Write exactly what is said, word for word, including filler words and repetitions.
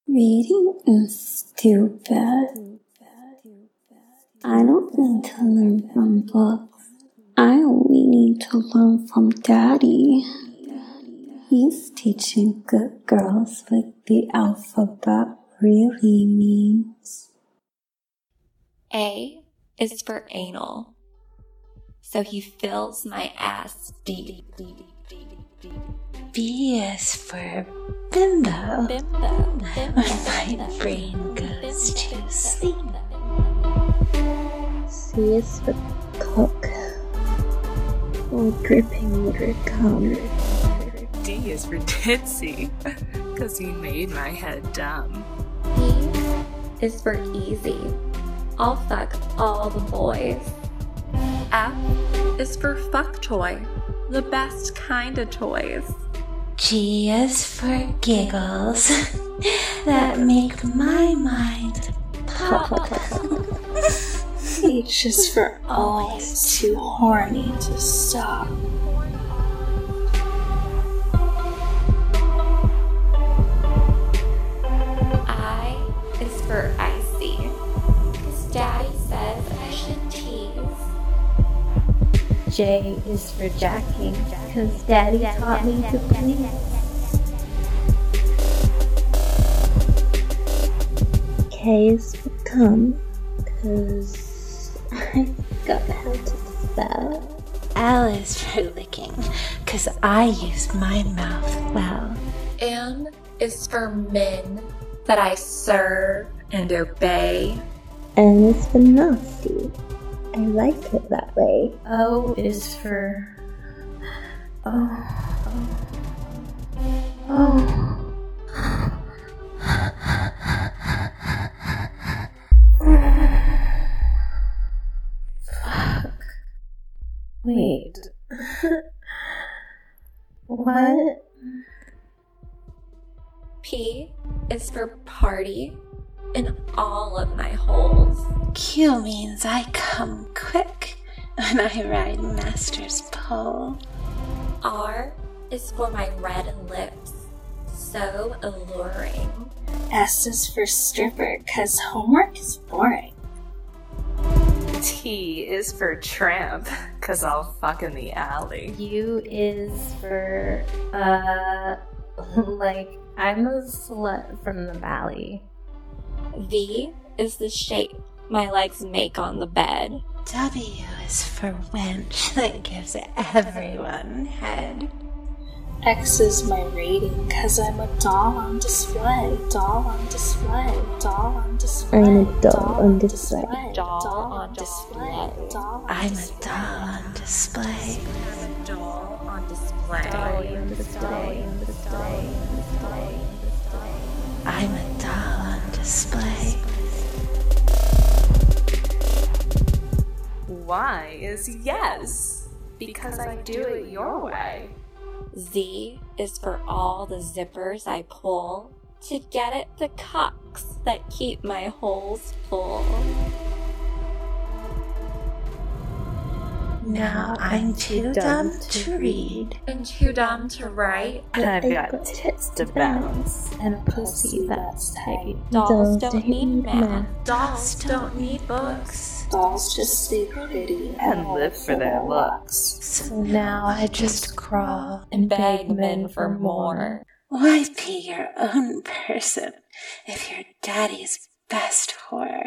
Reading is stupid. I don't need to learn from books. I only need to learn from Daddy. He's teaching good girls what the alphabet really means. A is for anal. So he fills my ass deep. B is for bimbo. Bimbo. When my brain goes to sleep. C is for cock. Or dripping water cum. D is for ditzy, cause he made my head dumb. E is for easy. I'll fuck all the boys. F is for fuck toy. The best kind of toys. G is for giggles that make my mind pop. H is for always too horny to stop. I is for icy. Cause Daddy says I should tease. J is for jacking, cause Daddy taught me to please. K is for cum, cause I forgot how to spell. L is for licking, cause I use my mouth well. M is for men that I serve and obey. N is for nasty. I like it that way. O is for... Oh. Oh. Fuck. Wait. What? P is for party in all of my holes. Q means I come quick when I ride Master's pole. R is for my red lips. So alluring. S is for stripper, cause homework is boring. T is for tramp, cause I'll fuck in the alley. U is for, uh, like, I'm a slut from the valley. V is the shape my legs make on the bed. W is for wench that gives everyone head. X is my rating, cause I'm a doll on display. Doll on display. Doll on display. I'm a doll on display. Doll on display. I'm a doll on display. I'm a doll on display. on display. I'm a doll on display. Y is yes, because I do it your way. Z is for all the zippers I pull to get at the cocks that keep my holes full. Now I'm too dumb to read. And too dumb to write. And I've got tits to bounce. And a pussy that's tight. Dolls don't need math. Dolls don't need books. Dolls just stay pretty And live for their looks. So now I just crawl And beg men for more. Why be your own person if you're daddy's best whore?